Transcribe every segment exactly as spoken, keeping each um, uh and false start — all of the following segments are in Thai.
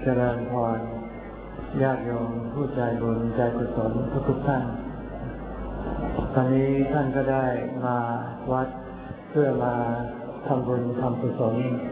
เจริญพรญาติโยมผู้ใจบุญใจกุศลทุกๆท่านตอนนี้ท่านก็ได้มาวัดเพื่อมาทำบุญทำกุศล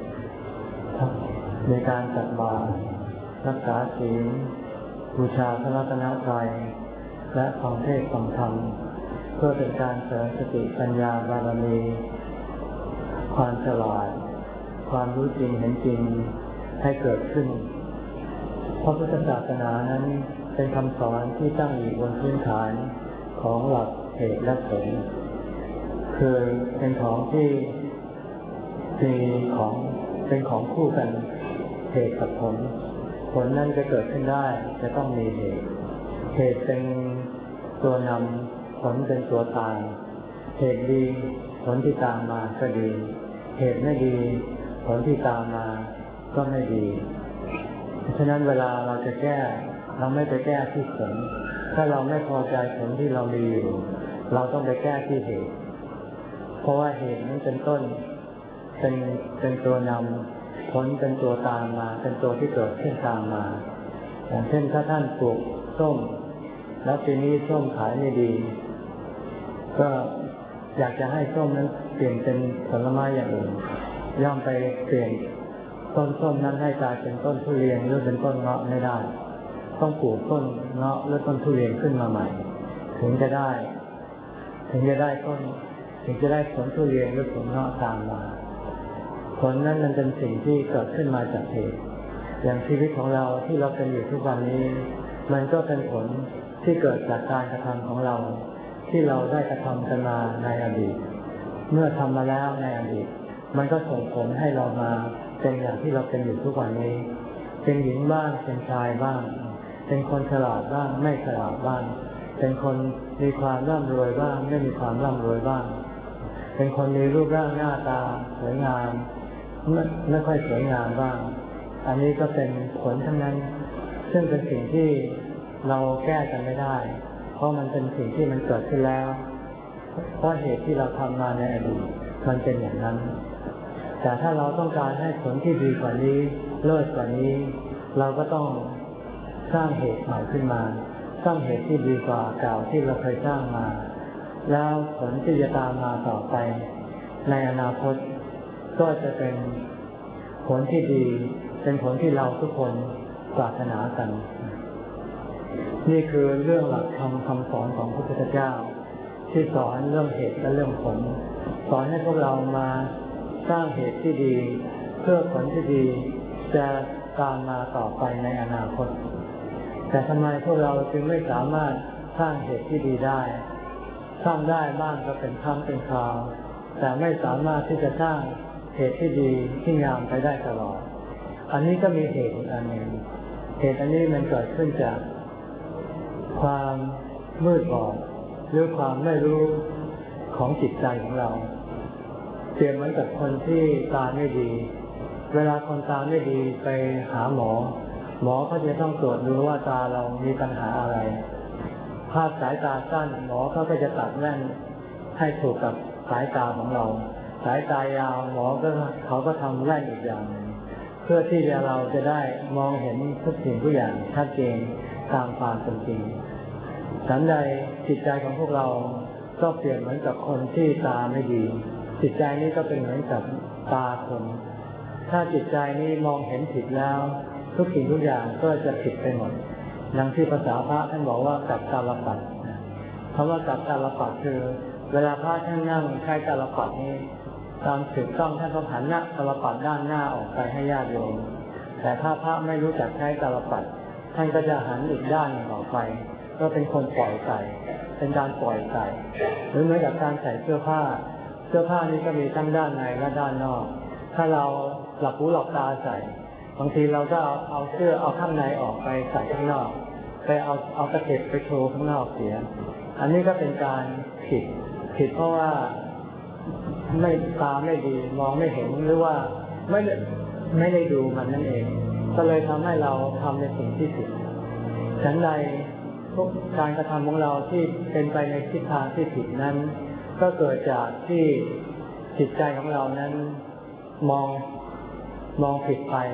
ในการตักบาตรรักษาศีลบูชาพระรัตนตรัยและฟังเทศน์ฟังธรรมเพื่อเป็นการเสริมสติปัญญาบารมีความฉลาดความรู้จริงเห็นจริงให้เกิดขึ้นพระพุทธศาสนานั้นเป็นคำสอนที่ตั้งอยู่บนพื้นฐานของหลักเหตุและผลคือเป็นของที่มีของเป็นของคู่กันเหตุกับผลผลนั้นจะเกิดขึ้นได้จะต้องมีเหตุเหตุเป็นตัวนำผลเป็นตัวตามเหตุดีผลที่ตามมาก็ดีเหตุไม่ดีผลที่ตามมาก็ไม่ดีเพราะฉะนั้นเวลาเราจะแก้เราไม่ไปแก้ที่ผลถ้าเราไม่พอใจผลที่เรามีอยู่เราต้องไปแก้ที่เหตุเพราะว่าเหตุนั้นเป็นต้นเป็นเป็นตัวนำผลเป็นตัวตามมาเป็นตัวที่เกิดขึ้นตามมาอย่างเช่นถ้าท่านปลูกส้มแล้วปีนี้ส้มขายไม่ดีก็อยากจะให้ส้มนั้นเปลี่ยนเป็นผลไม้อย่างอื่นย่อมไปเปลี่ยนต้นส้มนั้นให้กลายเป็นต้นทุเรียนหรือเป็นต้นเงาะไม่ได้ต้องปลูกต้นเงาะหรือต้นทุเรียนขึ้นมาใหม่ถึงจะได้ถึงจะได้ต้นถึงจะได้ผลทุเรียนหรือผลเงาะตามมาผลนั้นมันเป็นสิ่งที่เกิดขึ้นมาจากเหตุอย่างชีวิตของเราที่เราเป็นอยู่ทุกวันนี้มันก็เป็นผลที่เกิดจากการกระทำของเราที่เราได้กระทำกันมาในอดีตเมื่อทำมาแล้วในอดีตมันก็ส่งผลให้เรามาเป็นอย่างที่เราเป็นอยู่ทุกวันนี้เป็นหญิงบ้างเป็นชายบ้างเป็นคนฉลาดบ้างไม่ฉลาดบ้างเป็นคนมีความร่ำรวยบ้างไม่มีความร่ำรวยบ้างเป็นคนมีรูปร่างหน้าตาสวยงามไม่ไม่ค่อยสวยงามบ้างอันนี้ก็เป็นผลทั้งนั้นซึ่งเป็นสิ่งที่เราแก้กันไม่ได้เพราะมันเป็นสิ่งที่มันเกิดขึ้นแล้วเพราะเหตุที่เราทำมาในอดีตมันเป็นอย่างนั้นแต่ถ้าเราต้องการให้ผลที่ดีกว่านี้เลิศกว่านี้เราก็ต้องสร้างเหตุใหม่ขึ้นมาสร้างเหตุที่ดีกว่าเก่าที่เราเคยสร้างมาแล้วผลที่จะตามมาต่อไปในอนาคตก็จะเป็นผลที่ดีเป็นผลที่เราทุกคนปรารถนากันนี่คือเรื่องหลักธรรมคำสอนของพระพุทธเจ้าที่สอนเรื่องเหตุและเรื่องผลสอนให้พวกเรามาสร้างเหตุที่ดีเพื่อผลที่ดีจะตามมาต่อไปในอนาคตแต่ทำไมพวกเราจึงไม่สามารถสร้างเหตุที่ดีได้สร้างได้บ้างก็เป็นครั้งเป็นคราวแต่ไม่สามารถที่จะสร้างเหตุที่ดีที่งามไปได้ตลอดอันนี้ก็มีเหตุอันหนึ่งเหตุอันนี้มันเกิดขึ้นจากความมืดบอดหรือความไม่รู้ของจิตใจของเราเปรียบเหมือนกับคนที่ตาไม่ดีเวลาคนตาไม่ดีไปหาหมอหมอเขาจะต้องตรวจดูว่าตาเรามีปัญหาอะไรภาพสายตาสั้นหมอเขาก็จะตัดแว่นให้ถูกกับสายตาของเราสายตายาวหมอก็เขาก็ทำแว่นอีกอย่างนึงเพื่อที่เราจะได้มองเห็นทุกสิ่งทุกอย่างชัดเจนตามความเป็นจริงฉันใดจิตใจของพวกเราก็เปรียบเหมือนกับคนที่ตาไม่ดีจิตใจนี้ก็เป็นเหมือนกับตาคนถ้าจิตใจนี้มองเห็นผิดแล้วทุกสิ่งทุกอย่างก็จะผิดไปหมดดังที่ภาษาพระท่านบอกว่ากับตาลปัดคำว่ากับตาลปัดคือเวลาพระท่านนั่งใช้ตาลปัดนี้ตามถูกต้องท่านต้องหันหน้าตาลปัดด้านหน้าออกไปให้ญาติโยมแต่ถ้าพระไม่รู้จักใช้ตาลปัดท่านก็จะหันอีกด้านออกไปก็เป็นคนปล่อยไก่เป็นการปล่อยไก่หรือเหมือนกับการใส่เสื้อผ้าเสื้อผ้านี้ก็มีทั้งด้านในและด้านนอกถ้าเราหลับหูหลับตาใส่บางทีเราก็เอาเอาเสื้อเอาข้างในออกไปใส่ข้างนอกไปเอาเอาตะเข็บไปโชว์ข้างนอกเสียอันนี้ก็เป็นการผิดผิดเพราะว่าไม่ตาไม่ดีมองไม่เห็นหรือว่าไม่ไม่ได้ดูมันนั่นเองก็เลยทำให้เราทำในสิ่งที่ผิดฉันใดทุกการกระทำของเราที่เป็นไปในทิศทางที่ผิดนั้นก็เกิดจากที่จิตใจของเรานั้นมองมองผิดไป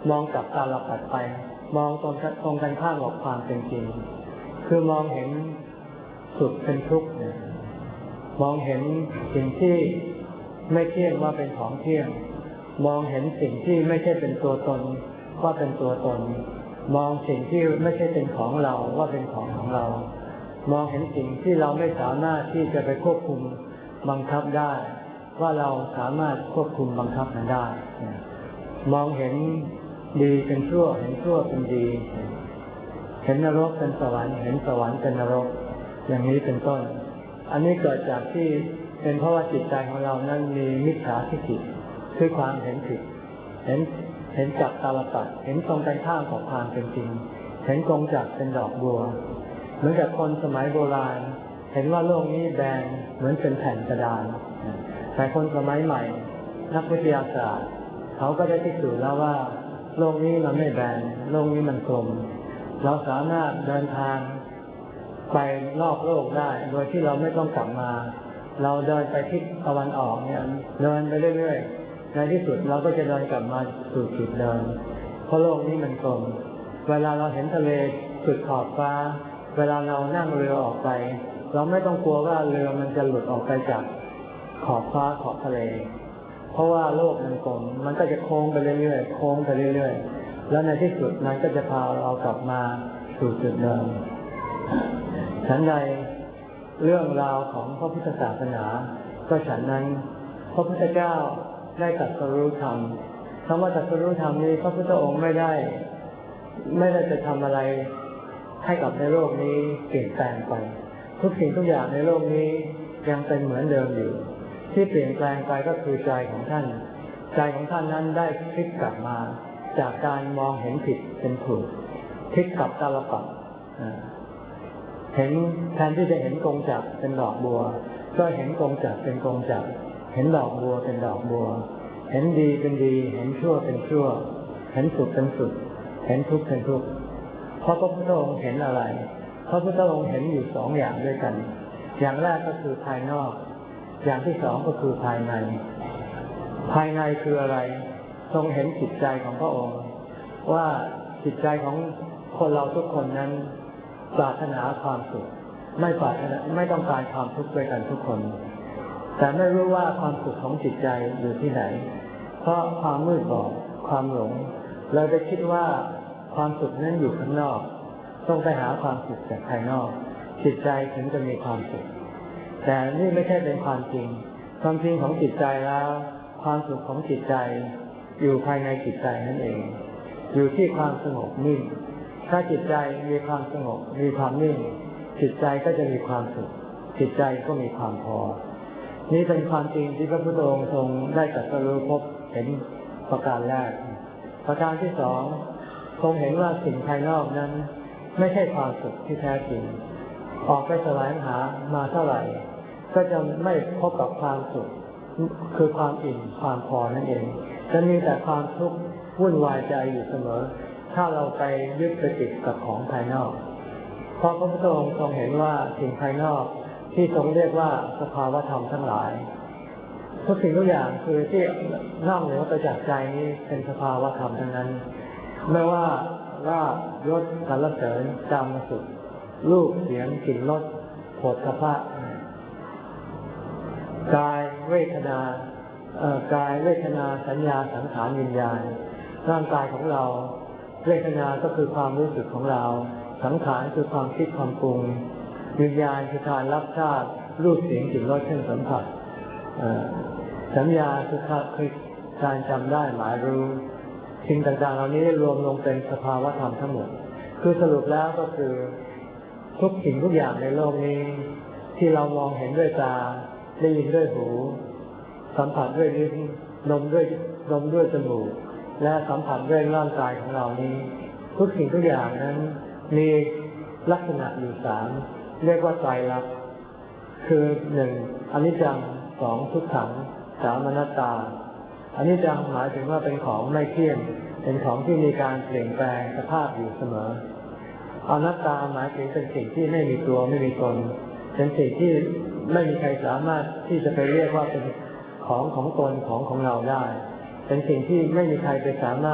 มองกลับตาลับปัดไปมองตรงตรงกันข้ามกับความเป็นจริงคือมองเห็นสุขเป็นทุกข์มองเห็นสิ่งที่ไม่เที่ยงว่าเป็นของเที่ยงมองเห็นสิ่งที่ไม่ใช่เป็นตัวตนว่าเป็นตัวตนมองสิ่งที่ไม่ใช่เป็นของเราว่าเป็นของของเรามองเห็นสิ่งที่เราไม่สามารถที่จะไปควบคุมบังคับได้ว่าเราสามารถควบคุมบังคับมันได้มองเห็นดีเป็นชั่วเห็นชั่วเป็นดีเห็นนรกเป็นสวรรค์เห็นสวรรค์เป็นนรกอย่างนี้เป็นต้นอันนี้เกิดจากที่เป็นเพราะว่าจิตใจของเรานั้นมีมิจฉาทิฏฐิคือความเห็นผิดเห็นเห็นจักตาลปัดเห็นตรงกันข้ามกับความเป็นจริงเห็นกงจักเป็นดอกบัวเหมือนกับคนสมัยโบราณเห็นว่าโลกนี้แบนเหมือนเป็นแผ่นกระดานแต่คนสมัยใหม่นักวิทยาศาสตร์เขาก็ได้พิสูจน์แล้วว่าโลกนี้มันไม่แบนโลกนี้มันกลมเราสามารถเดินทางไปรอบโลกได้โดยที่เราไม่ต้องกลับมาเราเดินไปทิศตะวันออกเนี่ยเดินไปเรื่อยๆในที่สุดเราก็จะเดินกลับมาสู่จุดเดิมเพราะโลกนี้มันกลมเวลาเราเห็นทะเลสุดขอบฟ้าเวลาเรานั่งเรือออกไปเราไม่ต้องกลัวว่าเรือมันจะหลุดออกไปจากขอบฟ้าขอบทะเลเพราะว่าโลกมันกลมมันก็จะโค้งไปเรื่อยๆโค้งไปเรื่อยๆแล้วในที่สุดมันก็จะพาเรากลับมาสู่จุดเดิมฉันใดเรื่องราวของพระพุทธศาสนาก็ฉันนั้นพระพุทธเจ้าได้ตรัสรู้ธรรมคำว่าตรัสรู้ธรรมนี้พระพุทธองค์ไม่ได้ไม่ได้จะทำอะไรให้กับในโลกนี้เปลี่ยนแปลงไปทุกสิ่งทุกอย่างในโลกนี้ยังเป็นเหมือนเดิมอยู่ที่เปลี่ยนแปลงไปก็คือใจของท่านใจของท่านนั้นได้พลิกกลับมาจากการมองเห็นผิดเป็นถูกพลิกกลับตาลปัดเห็นแทนที่จะเห็นกงจักรเป็นดอกบัวก็เห็นกงจักรเป็นกงจักรเห็นดอกบัวเป็นดอกบัวเห็นดีเป็นดีเห็นชั่วเป็นชั่วเห็นสุขเป็นสุขเห็นทุกข์เป็นทุกข์เพราะพระพุทธองค์เห็นอะไรพระพุทธองค์เห็นอยู่สองอย่างด้วยกันอย่างแรกก็คือภายนอกอย่างที่สองก็คือภายในภายในคืออะไรทรงเห็นจิตใจของพระองค์ว่าจิตใจของคนเราทุกคนนั้นปรารถนาความสุขไม่ปรารถนาไม่ต้องการความทุกข์ด้วยกันทุกคนแต่ไม่รู้ว่าความสุขของจิตใจอยู่ที่ไหนเพราะความมืดบอดความหลงเราไปคิดว่าความสุขนั้นอยู่ข้างนอกต้องไปหาความสุขจากภายนอกจิตใจถึงจะมีความสุขแต่นี่ไม่ใช่เป็นความจริงความจริงของจิตใจแล้วความสุขของจิตใจอยู่ภายในจิตใจนั่นเองอยู่ที่ความสงบนิ่งถ้าจิตใจมีความสงบมีความนิ่งจิตใจก็จะมีความสุขจิตใจก็มีความพอนี่เป็นความจริงที่พระพุทธองค์ทรงได้ตรัสรู้พบเห็นประการแรกประการที่สองทรงเห็นว่าสิ่งภายนอกนั้นไม่ใช่ความสุขที่แท้จริงออกไปแสวงหามาเท่าไหร่ก็จะไม่พบกับความสุขคือความอิ่มความพอนั่นเองจะมีแต่ความทุกข์วุ่นวายใจอยู่เสมอถ้าเราไปยึดไปติดกับของภายนอกเพราะพระพุทธองค์ทรงเห็นว่าสิ่งภายนอกที่ทรงเรียกว่าสภาวธรรมทั้งหลายทุกสิ่งทุกอย่างคือที่นอกเหนือไปจากใจนี้เป็นสภาวธรรมทั้งนั้นไม่ว่าลาภยศสรรเสริญกามสุขรูปเสียงกลิ่นรสโผฏฐัพพะกายเวทนากายเวทนาสัญญาสังขารวิญญาณร่างกายของเราเวทนาก็คือความรู้สึกของเราสังขารคือความคิดความปรุงวิญญาณคือการรับทราบรูปเสียงกลิ่นรสเครื่องสัมผัสสัญญาคือการจำได้หมายรู้สิ่งต่างๆเหล่านี้รวมลงเป็นสภาวธรรมทั้งหมดคือสรุปแล้วก็คือทุกสิ่งทุกอย่างในโลกนี้ที่เรามองเห็นด้วยตาได้ยินด้วยหูสัมผัสด้วยลิ้นดมด้วยดมด้วยจมูกและสัมผัสด้วยร่างกายของเรานี้ทุกสิ่งทุกอย่างนั้นมีลักษณะอยู่สามเรียกว่าไตรลักษณ์คือหนึ่งอนิจจังสองทุกขังสามอนัตตาอนิจจังหมายถึงว่าเป็นของไม่เที่ยงเป็นของที่มีการเปลี่ยนแปลงสภาพอยู่เสมออนัตตาหมายถึงเป็นสิ่งที่ไม่มีตัวไม่มีตนเป็นสิ่งที่ไม่มีใครสามารถที่จะไปเรียกว่าเป็นของของตนของของเราได้เป็นสิ่งที่ไม่มีใครไปสามารถ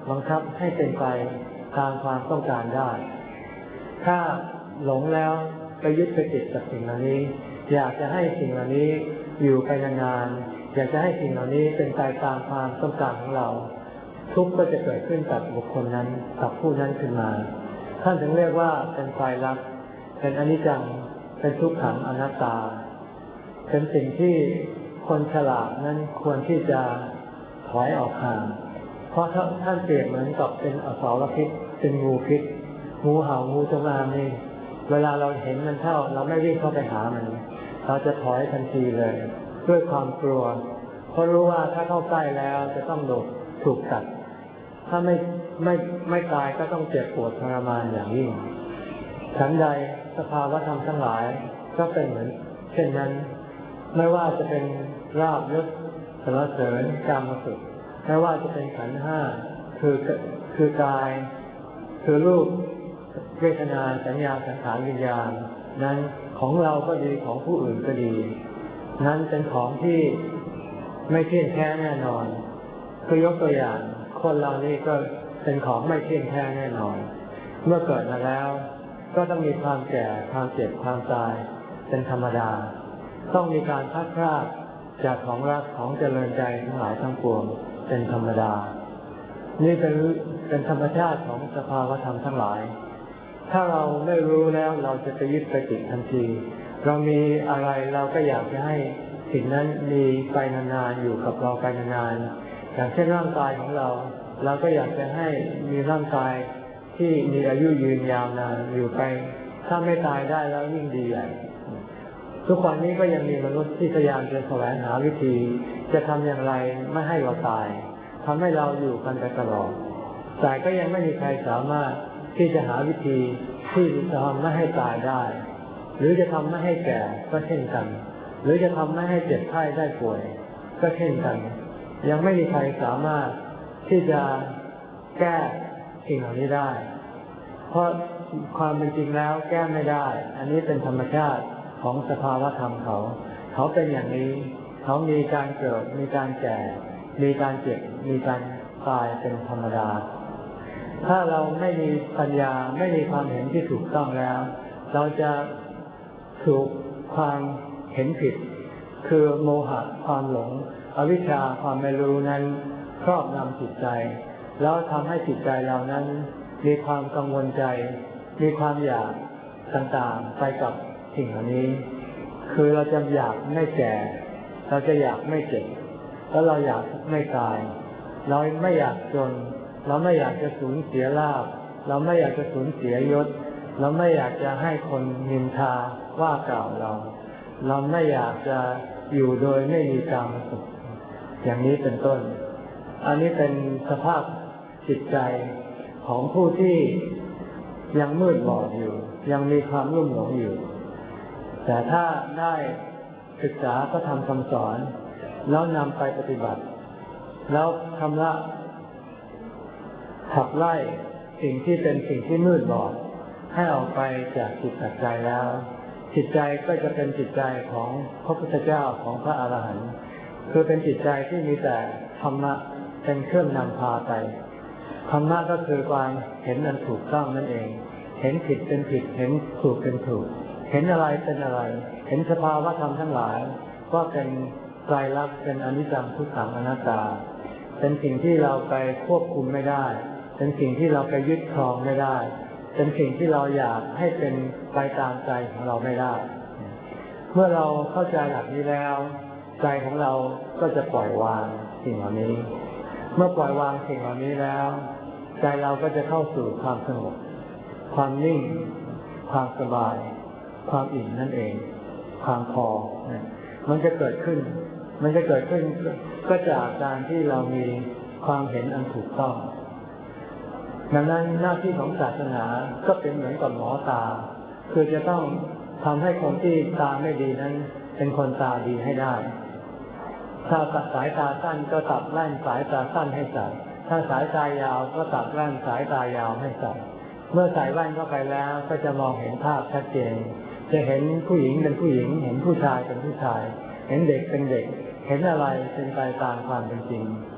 บังคับให้เป็นไปตามความต้องการได้ถ้าหลงแล้วไปยึดไปติดกับสิ่งเหล่านี้อยากจะให้สิ่งเหล่านี้อยู่ไปนานๆอยากจะให้สิ่งเหล่านี้เป็นไปตามความต้องการของเราทุกข์ก็จะเกิดขึ้นกับบุคคลนั้นกับผู้นั้นขึ้นมาท่านถึงเรียกว่าเป็นไตรลักษณ์เป็นอนิจจังเป็นทุกขังอนัตตาเป็นสิ่งที่คนฉลาดนั้นควรที่จะถอยออกห่างเพราะท่านเปรียบเหมือนกับเป็นอสรพิษเป็นงูพิษงูเห่างูจงอางนี่เวลาเราเห็นมันเข้าเราไม่วิ่งเข้าไปหามันเราจะถอยทันทีเลยด้วยความกลัวเพราะรู้ว่าถ้าเข้าใกล้แล้วจะต้องโดนถูกกัดถ้าไม่ไม่ไม่ตายก็ต้องเจ็บปวดทรมานอย่างยิ่งฉันใดสภาวะธรรมทั้งหลายก็เป็นเหมือนเช่นนั้นไม่ว่าจะเป็นลาภยศสรรเสริญกามสุขไม่ว่าจะเป็นขันธ์ห้าคือคือกายคือรูปเวทนาสัญญาสังขารวิญญาณนั้นของเราก็ดีของผู้อื่นก็ดีนั้นเป็นของที่ไม่เที่ยงแท้แน่นอนคือยกตัวอย่างคนเรานี่ก็เป็นของไม่เที่ยงแท้แน่นอนเมื่อเกิดมาแล้วก็ต้องมีความแก่ความเจ็บความตายเป็นธรรมดาต้องมีการพัดพรากจากของรักของเจริญใจทั้งหลายทั้งปวงเป็นธรรมดานี่เป็นเป็นธรรมชาติของสภาวธรรมทั้งหลายถ้าเราไม่รู้แล้วเราจะไปยึดไปติดทันทีเรามีอะไรเราก็อยากจะให้สิ่งนั้นมีไปนานๆอยู่กับเราไปนานๆอย่างเช่นร่างกายของเราเราก็อยากจะให้มีร่างกายที่มีอายุยืนยาวนานอยู่ไปถ้าไม่ตายได้แล้วยิ่งดีใหญ่ทุกวันนี้ก็ยังมีมนุษย์ที่พยายามจะแสวงหาวิธีจะทำอย่างไรไม่ให้เราตายทำให้เราอยู่กันไปตลอดแต่ก็ยังไม่มีใครสามารถที่จะหาวิธีที่จะทำไม่ให้ตายได้หรือจะทำไม่ให้แก่ก็เช่นกันหรือจะทำไม่ให้เจ็บไข้ได้ป่วยก็เช่นกันยังไม่มีใครสามารถที่จะแก้สิ่งเหล่านี้ได้เพราะความเป็นจริงแล้วแก้ไม่ได้อันนี้เป็นธรรมชาติของสภาวะธรรมเขาเขาเป็นอย่างนี้เขามีการเกิดมีการแก่มีการเจ็บมีการตายเป็นธรรมดาถ้าเราไม่มีปัญญาไม่มีความเห็นที่ถูกต้องแล้วเราจะถูกความเห็นผิดคือโมหะความหลงอวิชชาความไม่รู้นั้นครอบงำจิตใจแล้วทำให้จิตใจเรานั้นมีความกังวลใจมีความอยากต่างๆไปกับสิ่งเหล่านี้คือเราจะอยากไม่แก่เราจะอยากไม่เจ็บแล้วเราอยากไม่ตายเราไม่อยากจนเราไม่อยากจะสูญเสียลาภเราไม่อยากจะสูญเสียยศเราไม่อยากจะให้คนนินทาว่ากล่าวเราเราไม่อยากจะอยู่โดยไม่มีกามสุขอย่างนี้เป็นต้นอันนี้เป็นสภาพจิตใจของผู้ที่ยังมืดบอดอยู่ยังมีความลุ่มหลงอยู่แต่ถ้าได้ศึกษาพระธรรมคำสอนแล้วนำไปปฏิบัติแล้วชำระขับไล่สิ่งที่เป็นสิ่งที่มืดบอดให้ออกไปจากจิตใจแล้วจิตใจก็จะเป็นจิตใจของพระพุทธเจ้าของพระอรหันต์คือเป็นจิตใจที่มีแต่ธรรมะเป็นเครื่องนำพาไปธรรมะก็คือความเห็นอันถูกต้องนั่นเองเห็นผิดเป็นผิดเห็นถูกเป็นถูกเห็นอะไรเป็นอะไรเห็นสภาวะธรรมทั้งหลายว่าเป็นไตรลักษณ์เป็นอนิจจังทุกขังอนัตตาเป็นสิ่งที่เราไปควบคุมไม่ได้เป็นสิ่งที่เราไปยึดครองไม่ได้เป็นสิ่งที่เราอยากให้เป็นไปตามใจของเราไม่ได้เมื่อเราเข้าใจหลักนี้แล้วใจของเราก็จะปล่อยวางสิ่งเหล่านี้เมื่อปล่อยวางสิ่งเหล่านี้แล้วใจเราก็จะเข้าสู่ความสงบความนิ่งความสบายความอิ่มนั่นเองความพอมันจะเกิดขึ้นมันจะเกิดขึ้นก็จากการที่เรามีความเห็นอันถูกต้องดังนั้นหน้าที่ของศาสนาก็เป็นเหมือนกับหมอตาคือจะต้องทำให้คนที่ตาไม่ดีนั้นเป็นคนตาดีให้ได้ถ้าสายตาสั้นก็ตัดแว่นสายตาสั้นให้ใส่ถ้าสายตายาวก็ตัดแว่นสายตายาวให้ใส่เมื่อใส่แว่นเข้าไปแล้วก็จะมองเห็นภาพชัดเจนจะเห็นผู้หญิงเป็นผู้หญิงเห็นผู้ชายเป็นผู้ชายเห็นเด็กเป็นเด็กเห็นอะไรเป็นไปตามความเป็นจริง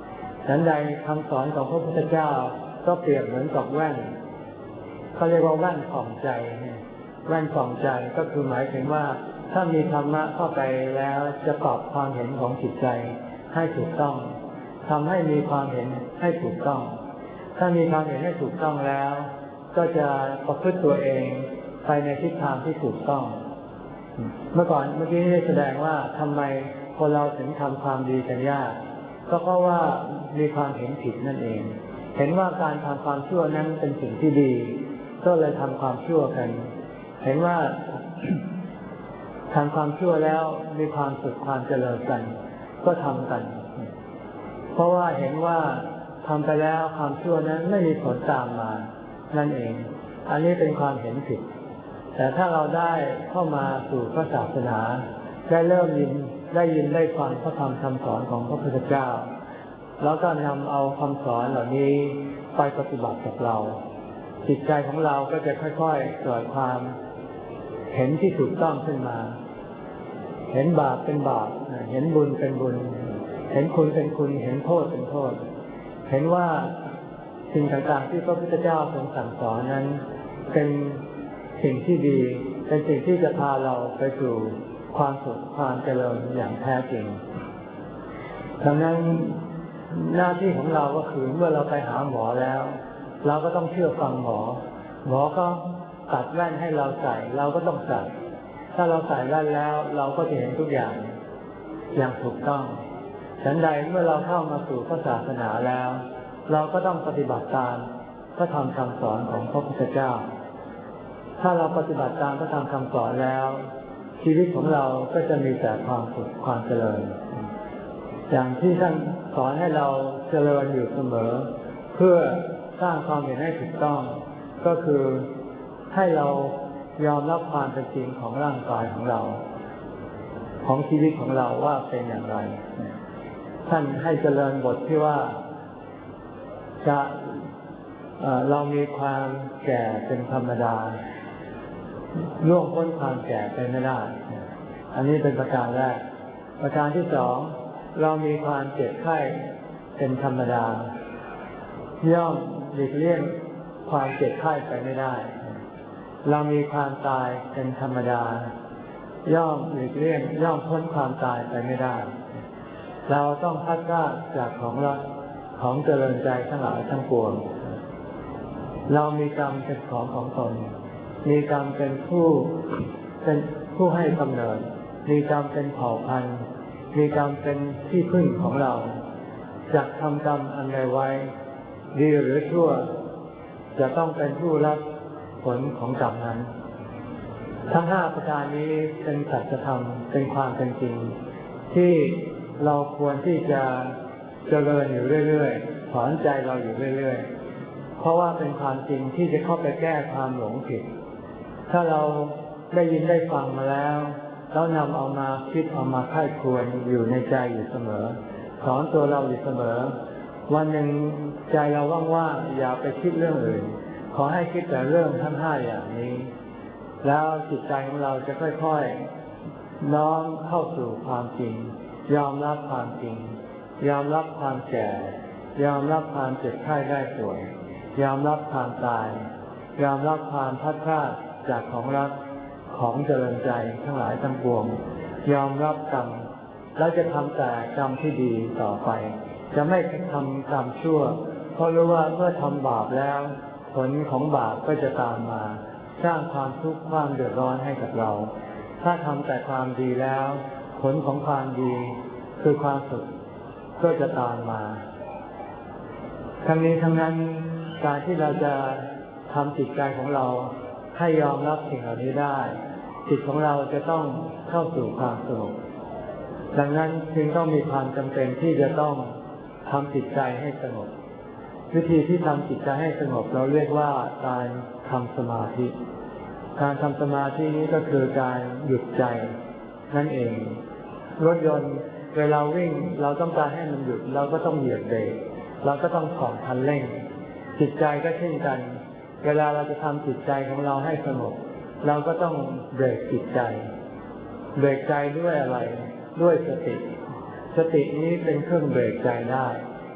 ฉันใดคำสอนของพระพุทธเจ้าก็เปรียบเหมือนกับแว่นเขาเรียกว่าแว่นส่องใจแว่นส่องใจก็คือหมายถึงว่าถ้ามีธรรมะเข้าไปแล้วจะปรับความเห็นของจิตใจให้ถูกต้องทำให้มีความเห็นให้ถูกต้องถ้ามีความเห็นให้ถูกต้องแล้วก็จะประพฤติตัวเองไปในทิศทางที่ถูกต้องเมื่อก่อนเมื่อกี้ได้แสดงว่าทำไมคนเราถึงทำความดีกันยากก็เพราะว่ามีความเห็นผิดนั่นเองเห็นว่าการทำความชั่วนั้นเป็นสิ่งที่ดีก็เลยทำความชั่วกันเห็นว่าทำความชั่วแล้วมีความสุขความเจริญกันก็ทำกันเพราะว่าเห็นว่าทำไปแล้วความชั่วนั้นไม่มีผลตามมานั่นเองอันนี้เป็นความเห็นผิดแต่ถ้าเราได้เข้ามาสู่พระศาสนาได้เริ่มยินได้ยินได้ฟังพระธรรมคำสอนของพระพุทธเจ้าแล้วก็นำเอาคำสอนเหล่านี้ไปปฏิบัติกับเราจิตใจของเราก็จะค่อยๆเกิดความเห็นที่ถูกต้องขึ้นมาเห็นบาปเป็นบาปเห็นบุญเป็นบุญเห็นคุณเป็นคุณเห็นโทษเป็นโทษเห็นว่าสิ่งต่างๆที่พระพุทธเจ้าทรงสั่งสอนนั้นเป็นสิ่งที่ดีเป็นสิ่งที่จะพาเราไปสู่ความสุขความเจริญอย่างแท้จริงดังนั้นหน้าที่ของเราก็คือเมื่อเราไปหาหมอแล้วเราก็ต้องเชื่อฟังหมอหมอก็ตัดแว่นให้เราใส่เราก็ต้องใส่ถ้าเราใส่แว่นแล้วเราก็จะเห็นทุกอย่างอย่างถูกต้องฉันใดเมื่อเราเข้ามาสู่พระศาสนาแล้วเราก็ต้องปฏิบัติตามพระธรรมคำสอนของพระพุทธเจ้าถ้าเราปฏิบัติตามพระธรรมคำสอนแล้วชีวิตของเราก็จะมีแต่ความสุขความเจริญอย่างที่ท่านสอนให้เราเจริญอยู่เสมอเพื่อสร้างความเห็นให้ถูกต้องก็คือให้เรายอมรับความเป็นจริงของร่างกายของเราของชีวิตของเราว่าเป็นอย่างไรท่านให้เจริญบทที่ว่าจะเอ่อเรามีความแก่เป็นธรรมดาล่วงพ้นความแก่ไปไม่ได้อันนี้เป็นประการแรกประการที่สองเรามีความเจ็บไข้เป็นธรรมดาย่อมหลีกเลี่ยงความเจ็บไข้ไปไม่ได้เรามีความตายเป็นธรรมดาย่อมหลีกเลี่ยงย่อมพ้นความตายไปไม่ได้เราต้องพัดพรากจากของรักของเจริญใจทั้งหลายทั้งปวงเรามีกรรมเป็นของของตนมีกรรมเป็นผู้เป็นผู้ให้กำเนิดมีกรรมเป็นเผ่าพันธุ์มีกรรมเป็นที่พึ่งของเราจะทำกรรมอันใดไว้ดีหรือชั่วจะต้องเป็นผู้รับผลของกรรมนั้นทั้งห้าประการนี้เป็นสัจธรรมเป็นความเป็นจริงที่เราควรที่จะเจริญอยู่เรื่อยๆสอนใจเราอยู่เรื่อยๆเพราะว่าเป็นความจริงที่จะเข้าไปแก้ความหลงผิดถ้าเราได้ยินได้ฟังมาแล้วแล้วนำเอามาคิดเอามาค่ายควรอยู่ในใจอยู่เสมอสอนตัวเราอยู่เสมอวันหนึ่งใจเราว่างๆอย่าไปคิดเรื่องอื่นขอให้คิดแต่เรื่องทั้งห้าอย่างนี้แล้วจิตใจของเราจะค่อยๆน้อมเข้าสู่ความจริงยอมรับความจริงยอมรับความแก่ยอมรับความเจ็บไข้ได้ป่วยยอมรับความตายยอมรับความพัดพลาดจากของรักของเจริญใจทั้งหลายทั้งปวงยอมรับกรรมแล้วจะทำแต่กรรมที่ดีต่อไปจะไม่ทำกรรมชั่วเพราะรู้ว่าเมื่อทำบาปแล้วผลของบาปก็จะตามมาสร้างความทุกข์ความเดือดร้อนให้กับเราถ้าทำแต่ความดีแล้วผลของความดีคือความสุขก็จะตามมาทั้งนี้ทั้งนั้นการที่เราจะทำจิตใจของเราให้ยอมรับสิ่งเหล่านี้ได้จิตของเราจะต้องเข้าสู่ความสงบดังนั้นจึงต้องมีความจำเป็นที่จะต้องทำจิตใจให้สงบวิธีที่ทำจิตใจให้สงบเราเรียกว่าการทำสมาธิการทำสมาธินี้ก็คือการหยุดใจนั่นเองรถยนต์เวลาวิ่งเราต้องการให้มันหยุดเราก็ต้องเหยียบเบรกเราก็ต้องผ่อนคันเร่งจิตใจก็เช่นกันเวลาเราจะทำจิตใจของเราให้สงบเราก็ต้องเบรกจิตใจเบรกใจด้วยอะไรด้วยสติสตินี้เป็นเครื่องเบรกใจได้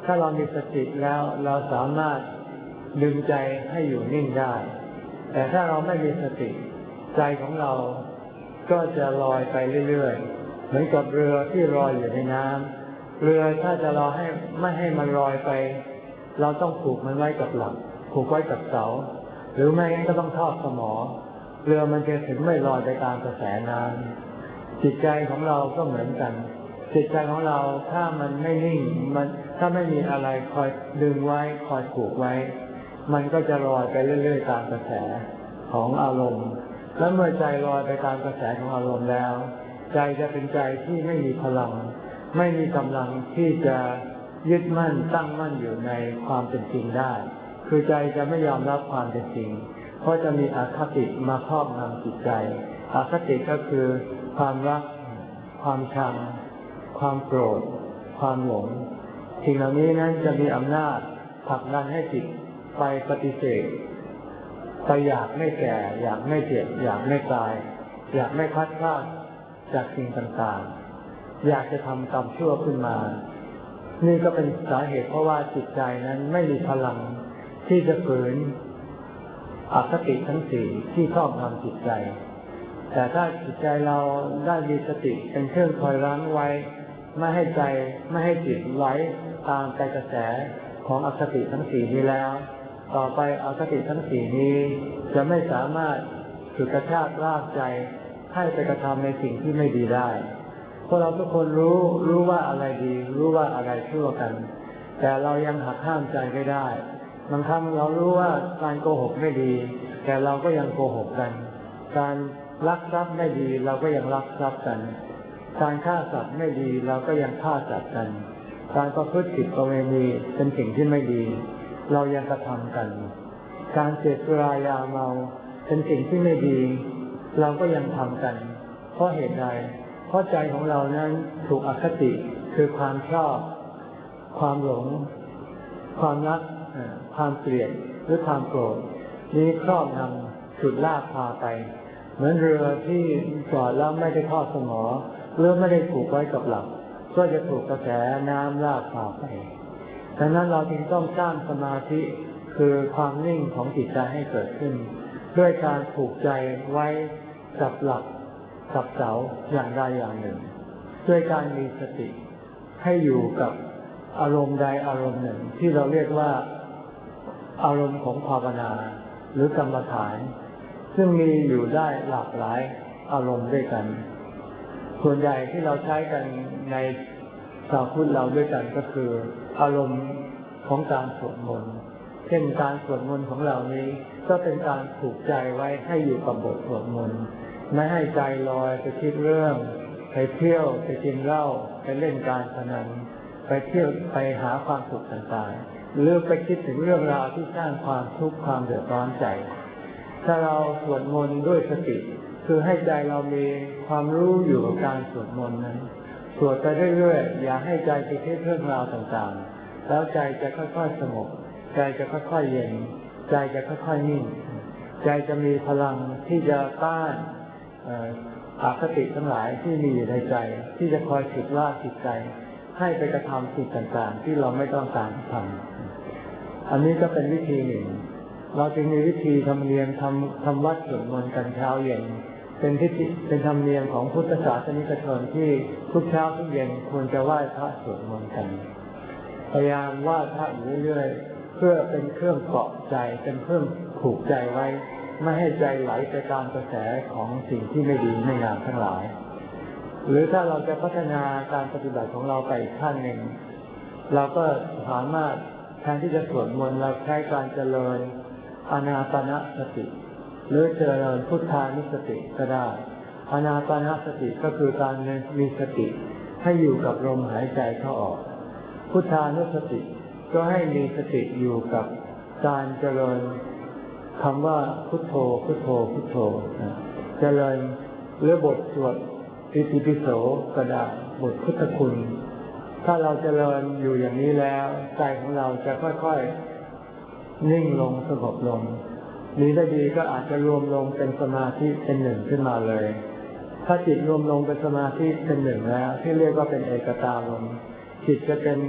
ถ้าเรามีสติแล้วเราสามารถดึงใจให้อยู่นิ่งได้แต่ถ้าเราไม่มีสติใจของเราก็จะลอยไปเรื่อยๆเหมือนกับเรือที่ลอยอยู่ในน้ำเรือถ้าจะรอให้ไม่ให้มันลอยไปเราต้องผูกมันไว้กับหลักผูกไว้กับเสาหรือไม่งั้นก็ต้องทอดสมอเรือมันจะถึงไม่ลอยไปตามกระแสน้ำจิตใจของเราก็เหมือนกันจิตใจของเราถ้ามันไม่นิ่งมันถ้าไม่มีอะไรคอยดึงไว้คอยผูกไว้มันก็จะลอยไปเรื่อยๆตามกระแสของอารมณ์และเมื่อใจลอยไปตามกระแสของอารมณ์แล้วใจจะเป็นใจที่ไม่มีพลังไม่มีกำลังที่จะยึดมั่นตั้งมั่นอยู่ในความเป็นจริงได้คือใจจะไม่ยอมรับความเป็นจริงเพราะจะมีอคติมาครอบงำจิตใจอคติก็คือความรักความชังความโกรธความหลงสิ่งเหล่านี้นั้นจะมีอำนาจผลักดันให้จิตไปปฏิเสธไปอยากไม่แก่อยากไม่เจ็บอยากไม่ตายอยากไม่พัดพลาดจากสิ่งต่างๆอยากจะทำกรรมชั่วขึ้นมานี่ก็เป็นสาเหตุเพราะว่าจิตใจนั้นไม่มีพลังที่จะฝืนอคติทั้งสี่ที่ครอบงำจิตใจแต่ถ้าจิตใจเราได้มีสติเป็นเครื่องคอยรั้งไว้ไม่ให้ใจไม่ให้จิตไหลตามไปกระแสของอคติทั้งสี่นี้แล้วต่อไปอคติทั้งสี่นี้จะไม่สามารถฉุดกระชากลากใจให้ไปกระทำในสิ่งที่ไม่ดีได้พวกเราทุกคนรู้รู้ว่าอะไรดีรู้ว่าอะไรชั่วกันแต่เรายังหักห้ามใจไม่ได้บางครั้งเรารู้ว่าการโกหกไม่ดีแต่เราก็ยังโกหกกันการลักทรัพย์ไม่ดีเราก็ยังลักทรัพย์กันการฆ่าสัตว์ไม่ดีเราก็ยังฆ่าสัตว์กันการประพฤติผิดประเวณีเป็นสิ่งที่ไม่ดีเรายังกระทำกันการเสพสุรายาเมาเป็นสิ่งที่ไม่ดีเราก็ยังทำกันเพราะเหตุใดเพราะใจของเรานั้นถูกอคติคือความชอบความหลงความรักความเกลียดหรือความโกรธนี้ครอบงำฉุดลากพาไปเหมือนเรือที่จอดแล้วไม่ได้ทอดสมอหรือไม่ได้ผูกไว้กับหลักก็จะถูกกระแสน้ำลากพาไปดังนั้นเราจึงต้องสร้างสมาธิคือความนิ่งของจิตใจให้เกิดขึ้นด้วยการผูกใจไว้กับหลักกับเสาอย่างใดอย่างหนึ่งด้วยการมีสติให้อยู่กับอารมณ์ใดอารมณ์หนึ่งที่เราเรียกว่าอารมณ์ของภาวนาหรือกรรมฐานซึ่งมีอยู่ได้หลากหลายอารมณ์ด้วยกันส่วนใหญ่ที่เราใช้กันในชาวพุทธเราด้วยกันก็คืออารมณ์ของการสวดมนต์เช่นการสวดมนต์ของเรานี้ก็เป็นการผูกใจไว้ให้อยู่กับบทสวดมนต์ไม่ให้ใจลอยไปคิดเรื่องไปเที่ยวไปกินเหล้าไปเล่นการพนันไปเที่ยวไปหาความสุขต่างๆหรือไปคิดถึงเรื่องราวที่สร้างความทุกข์ความเดือดร้อนใจถ้าเราสวดมนต์ด้วยสติคือให้ใจเรามีความรู้อยู่กับการสวดมนต์นั้นสวดไปเรื่อยๆอย่าให้ใจไปคิดเรื่องราวต่างๆแล้วใจจะค่อยๆสงบใจจะค่อยๆเย็นใจจะค่อยๆนิ่งใจจะมีพลังที่จะต้านอคติทั้งหลายที่มีอยู่ในใจที่จะคอยฉุดลากจิตใจให้ไปกระทำสิ่งต่างๆที่เราไม่ต้องการทำอันนี้ก็เป็นวิธีหนึ่งเราจึงมีวิธีธรรมเนียมทำทำวัดสวดมนต์กันเช้าเย็นเป็นพิธีเป็นธรรมเนียมของพุทธศาสนิกชนที่ทุกเช้าทุกเย็นควรจะไหว้พระสวดมนต์กันพยายามไหว้พระอยู่เรื่อยๆเพื่อเป็นเครื่องเกาะใจเป็นเครื่องผูกใจไว้ไม่ให้ใจไหลไปตามกระแสของสิ่งที่ไม่ดีไม่งามทั้งหลายหรือถ้าเราจะพัฒนาการปฏิบัติของเราไปอีกขั้นหนึ่งเราก็สามารถแทนที่จะสวดมนต์เราใช้การเจริญอานาปานสติหรือเจริญพุทธานุสติก็ได้อานาปานสติก็คือการมีสติให้อยู่กับลมหายใจเข้าออกพุทธานุสติก็ให้มีสติอยู่กับการเจริญคำว่าพุทโธพุทโธพุทโธเจริญหรือบทสวดอิติปิโสก็ได้บทพุทธคุณถ้าเราเจริญอยู่อย่างนี้แล้วใจของเราจะค่อยๆนิ่งลงสงบลงนี้ได้ดีก็อาจจะรวมลงเป็นสมาธิเป็นหนึ่งขึ้นมาเลยถ้าจิตรวมลงเป็นสมาธิเป็นหนึ่งแล้วที่เรียกว่าเป็นเอกตารมณ์จิตจะเป็น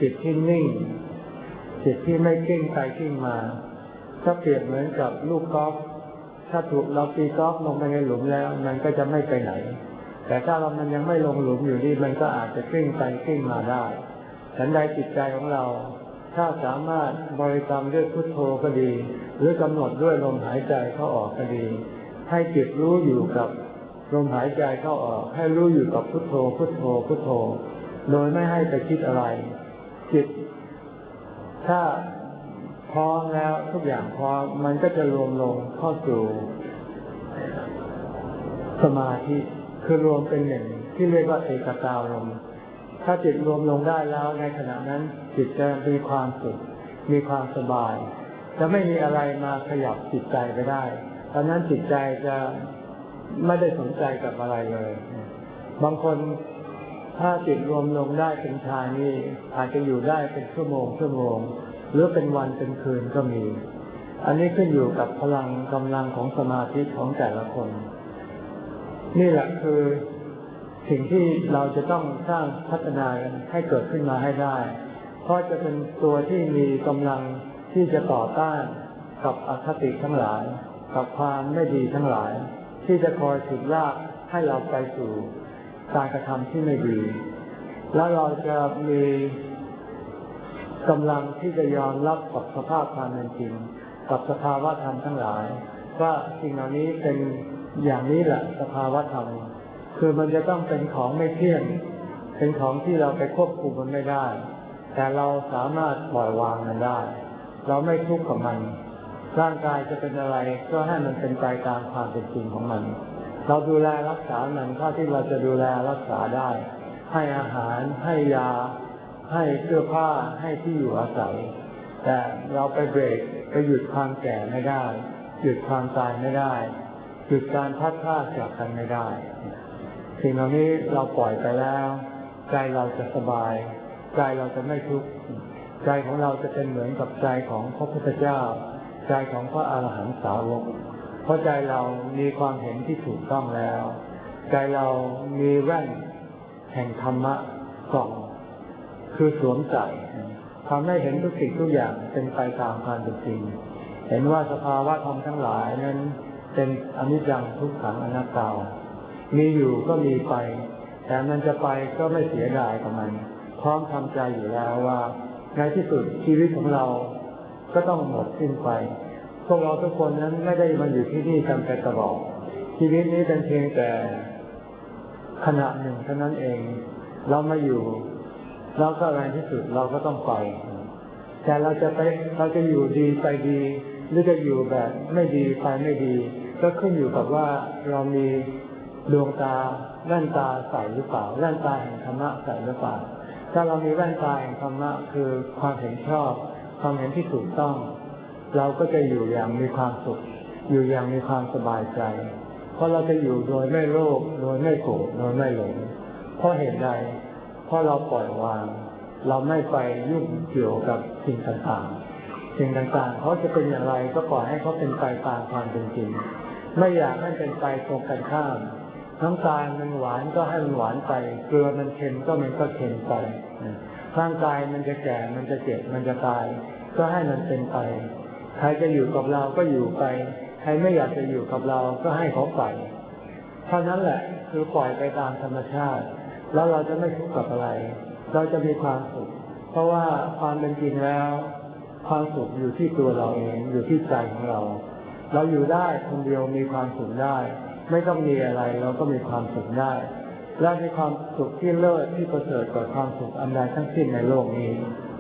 จิตที่นิ่งจิตที่ไม่กิ้งไปกิ้งมาถ้าเปรียบเหมือนกับลูกกอล์ฟถ้าถูกเราตีกอล์ฟลงไปในหลุมแล้วมันก็จะไม่ไปไหนแต่ถ้าเรามันยังไม่ลงหลุมอยู่นี่มันก็อาจจะกิ้งไปกิ้งมาได้ฉันใดจิตใจของเราถ้าสามารถบริกรรมด้วยพุทโธก็ดีหรือกำหนดด้วยลมหายใจเข้าออกก็ดีให้จิตรู้อยู่กับลมหายใจเข้าออกให้รู้อยู่กับพุทโธพุทโธพุทโธโดยไม่ให้ไปคิดอะไรจิตถ้าพร้อมแล้วทุกอย่างพร้อมมันก็จะรวมลงเข้าสู่สมาธิคือรวมเป็นหนึ่งที่เรียกว่าเอกตารมณ์ถ้าจิตรวมลงได้แล้วในขณะนั้นจิตจะมีความสุขมีความสบายจะไม่มีอะไรมาขยับจิตใจไปได้ตอนนั้นจิตใจจะไม่ได้สนใจกับอะไรเลยบางคนถ้าจิตรวมลงได้เป็นฌานนี่อาจจะอยู่ได้เป็นชั่วโมงชั่วโมงหรือเป็นวันเป็นคืนก็มีอันนี้ขึ้นอยู่กับพลังกำลังของสมาธิของแต่ละคนนี่แหละคือสิ่งที่เราจะต้องสร้างพัฒนาให้เกิดขึ้นมาให้ได้เพราะจะเป็นตัวที่มีกำลังที่จะต่อต้านกับอคติทั้งหลายกับความไม่ดีทั้งหลายที่จะคอยฉุดลากให้เราไปสู่การกระทำที่ไม่ดีแล้วเราจะมีกำลังที่จะยอมรับกับสภาพความเป็นจริงกับสภาวะธรรมทั้งหลายว่าสิ่งเหล่านี้เป็นอย่างนี้แหละสภาวะธรรมคือมันจะต้องเป็นของไม่เที่ยงเป็นของที่เราไปควบคุมมันไม่ได้แต่เราสามารถปล่อยวางมันได้เราไม่ทุกข์กับมันร่างกายจะเป็นอะไรก็ให้มันเป็นไปตามความเป็นจริงของมันเราดูแลรักษามันเท่าที่เราจะดูแลรักษาได้ให้อาหารให้ยาให้เสื้อผ้าให้ที่อยู่อาศัยแต่เราไปเบรกไปหยุดความแก่ไม่ได้หยุดความตายไม่ได้หยุดการพัดพรากจากกันไม่ได้สิ่งเหล่านี้เราปล่อยไปแล้วใจเราจะสบายใจเราจะไม่ทุกข์ใจของเราจะเป็นเหมือนกับใจของพระพุทธเจ้าใจของพระอรหันตสาวกเพราะใจเรามีความเห็นที่ถูกต้องแล้วใจเรามีแว่นแห่งธรรมะส่องคือสวมใส่ทำให้เห็นทุกสิ่งทุกอย่างเป็นไปตามความเป็นจริงเห็นว่าสภาวะธรรมทั้งหลายนั้นเป็นอนิจจังทุกขังอนัตตามีอยู่ก็มีไปแต่มันจะไปก็ไม่เสียดายกับมันพร้อมทำใจอยู่แล้วว่าในที่สุดชีวิตของเราก็ต้องหมดสิ้นไปพวกเราทุกคนนั้นไม่ได้มาอยู่ที่นี่กันแต่ตลอดชีวิตนี้เป็นเพียงแต่ขณะหนึ่งเท่านั้นเองเรามาอยู่แล้วก็ในที่สุดเราก็ต้องไปแต่เราจะไปเราจะอยู่ดีไปดีหรือจะอยู่แบบไม่ดีไปไม่ดีก็ขึ้นอยู่กับว่าเรามีดวงตาแว่นตาใส่หรือเปล่าแว่นตาแห่งธรรมะใส่หรือเปล่าถ้าเรามีแว่นตาแห่งธรรมะคือความเห็นชอบความเห็นที่ถูกต้องเราก็จะอยู่อย่างมีความสุขอยู่อย่างมีความสบายใจเพราะเราจะอยู่โดยไม่โลภโดยไม่โกรธโดยไม่หลงเพราะเหตุใดเพราะเราปล่อยวางเราไม่ไปยุ่งเกี่ยวกับสิ่งต่างๆสิ่งต่างๆเขาจะเป็นอย่างไรก็ปล่อยให้เขาเป็นไปตามความเป็นจริงไม่อยากให้เป็นไปตรงกันข้ามน้ำตาลมันหวานก็ให้มันหวานไปเกลือมันเค็มก็มันก็เค็มไปร่างกายมันจะแก่มันจะเจ็บมันจะตายก็ให้มันเป็นไปใครจะอยู่กับเราก็อยู่ไปใครไม่อยากจะอยู่กับเราก็ให้เขาไปเท่านั้นแหละคือปล่อยไปตามธรรมชาติแล้วเราจะไม่ทุกข์กับอะไรเราจะมีความสุขเพราะว่าความเป็นจริงแล้วความสุขอยู่ที่ตัวเราเองอยู่ที่ใจของเราเราอยู่ได้คนเดียวมีความสุขได้ไม่ต้องมีอะไรเราก็มีความสุขได้และมีความสุขที่เลิศที่ประเสริฐกว่าความสุขอันใดทั้งสิ้นในโลกนี้